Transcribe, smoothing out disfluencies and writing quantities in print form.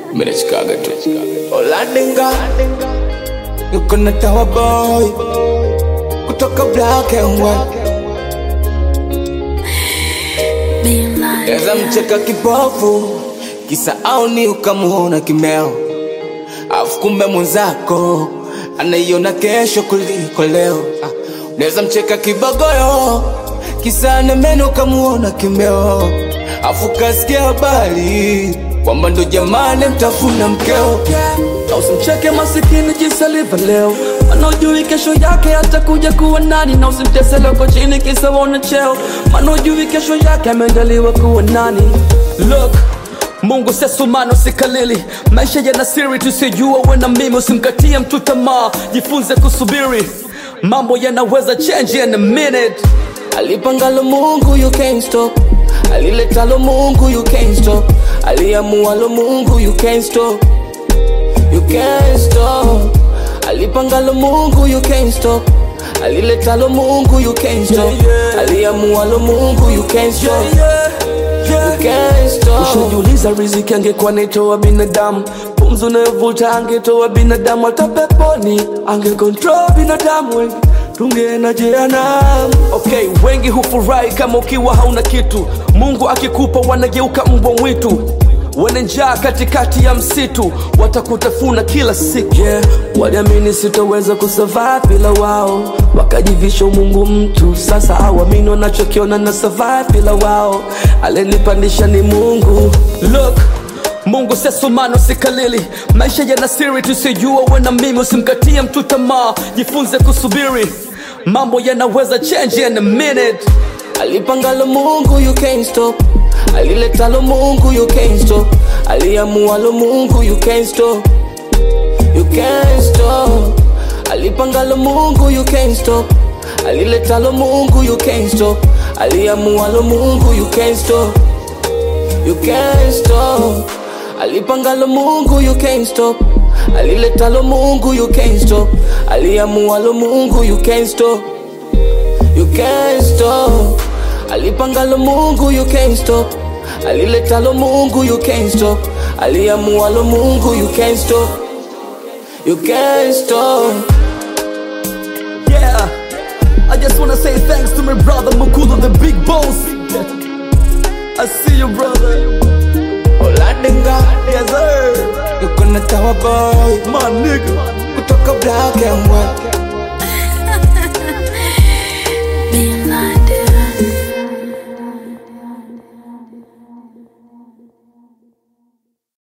Mimi Chicago tu. Olandinga yuko na Tawa Boy kutoka Black and White. Eza mcheka kipofu kisa aoni ukamuona kimeo, afu kumbe mwenzako anaiona kesho kuliko leo. Neza mcheka kibogoyo kisa nemeno ukamuona kimeo, afu kasikia habari kwamba ndo jamani mtafuna mkeo. Na usimcheke masikini jinsi alivyo leo, anaujui kesho yake atakuja kuwa nani. Na usimtese leo kwa chini kisa wana cheo, anaujui kesho yake ameandaliwa kuwa nani. Look, Mungu sesumano sikalili, maisha yana siri tusijua we na mimi. Usimkatie mtu tamaa, jifunze kusubiri, mambo yanaweza change in a minute. Alipangalo Mungu you can't stop, aliletalo Mungu you can't stop, aliamualo Mungu you can't stop, you can't stop. Alipangalo Mungu you can't stop, aliletalo Mungu you can't stop, aliamualo Mungu you can't stop, you can't stop. Ushajiuliza riziki angekuwa naitoa binadamu, pumzi unayovuta angetoa binadamu, hata peponi angecontrol binadamu, wengi tungeenda jehanamu. Okay, wengi hufurahi kama ukiwa hauna kitu, Mungu akikupa wanageuka mbwa mwitu, wana njaa katikati ya msitu, watakutafuna kila siku. Yeah, waliamini sitoweza kusurvive bila wao, wakajivisha Mungu mtu. Sasa hawamini wanachokiona na survive bila wao, alenipandisha ni Mungu. Look, Mungu sesumano sikalili, maisha yana siri tusijua we na mimi. Usimkatie mtu tamaa, jifunze kusubiri, mambo yanaweza change in a minute. Alipangalo Mungu you can't stop, aliletalo Mungu you can't stop, aliamualo Mungu you can't stop, you can't stop. Alipangalo Mungu you can't stop, aliletalo Mungu you can't stop, aliamualo Mungu you can't stop, you can't stop. Alipangalo Mungu you can't stop, aliletalo Mungu you can't stop, aliamualo Mungu you can't stop, you can't stop. Alipangalo Mungu you can't stop, aliletalo Mungu you can't stop, aliamualo Mungu you can't stop, you can't stop. Yeah, I just wanna say thanks to my brother Mukulu, the big boss. I see you, brother. Olandinga, Yes sir, yuko na Tawa Boy my nigga, kutoka Black and White. Being blinded.